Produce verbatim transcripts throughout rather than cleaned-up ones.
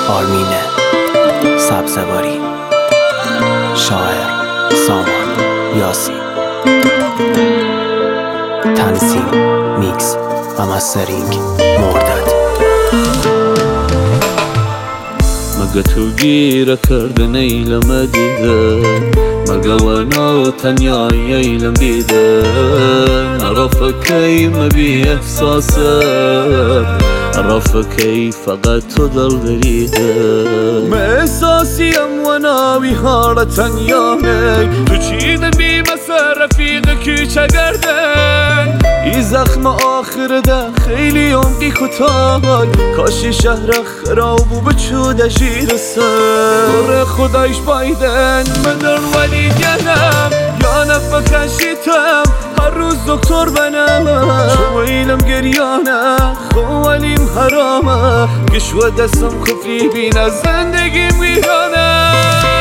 آرمین سبزواری، شاعر سامان یاسی، تنظیم میکس و مسترینگ مردد. مگه تو گیره کردن ایلم دیدن، مگه وانا تنیای ایلم دیدن. عرفکی مبی احساسم، عرفکی فقط تو دل دریدن. ما احساسیم وانا بیهار تنیای، تو چیدن بی مسا رفیق کی چگردن. ای زخم آخر ده خیلی عمقی کتای، کاشی شهر خرابو بچوده جیر سر. خدایش بایدن مدر ولی گنم، یا نفکشیتم هر روز دکتر بنم. چو ایلم گریانه خوالیم حرامه، گشوه دستم خفری بینه زندگیم ویرانه.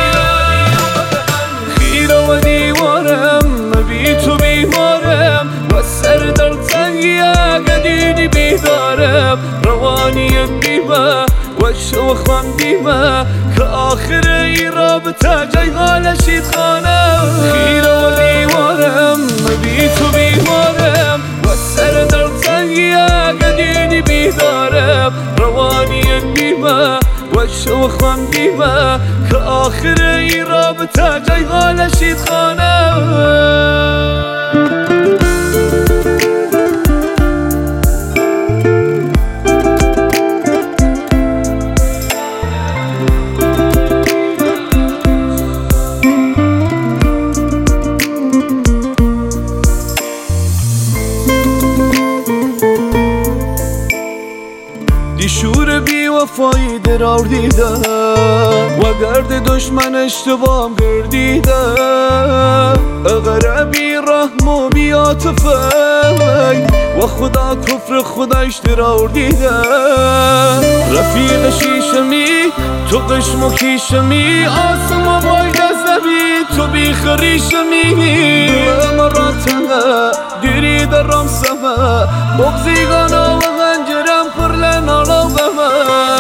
خیره و دیوارم بی تو بیمارم، و سر در تنگی اگه دیدی بیدارم. روانیت بیمه و شوخم دیمه، که آخر ای رابطه جای غالشید خانم. خیره و دیوارم بی تو بیمارم، و سر در تنگی اگه دیدی بیدارم. روانیت بیمه و شوخم دیمه، که آخر ای رابطه جای غالشید خانم. شور بی وفایی درار دیده، و گرد دشمن اشتباهم گردیده. اگر بی رحم و بی عاطفه، و خدا کفر خدایش درار دیده. رفیق شیشمی تو قشم و کیشمی، آسم و باید زبی تو بی خریشمی. مراتنه دیری درم سمه، بغزیگانا و غنجرم پر لنالا بمه.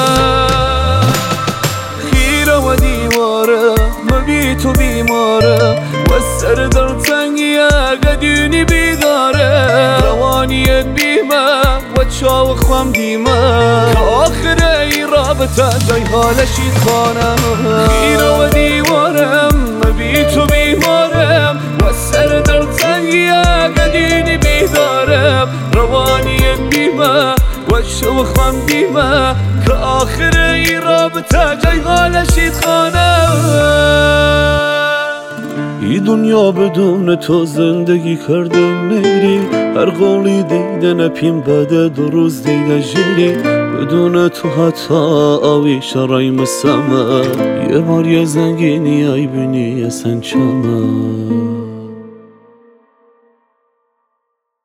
خیره و دیواره مبی تو بیماره، و سر در تنگی اگه دونی بیداره. روانیت بیمه و چاو خم دیمه، که آخر ای رابطه جای حالشید خانم. خیره و دیوارم مبی تو بیمارم، و سر در تنگی اگه دونی بیدارم. روانیت بیمه و شوخم دیمه، که آخر ای رابطه جای غالشید خانم. ای دنیا بدون تو زندگی کردن نیری، هر قولی دیدن اپیم بده دو روز دیده جیری. بدون تو حتی آوی شرای مسمه، یه بار یه زنگینی ای بینی سنچمه.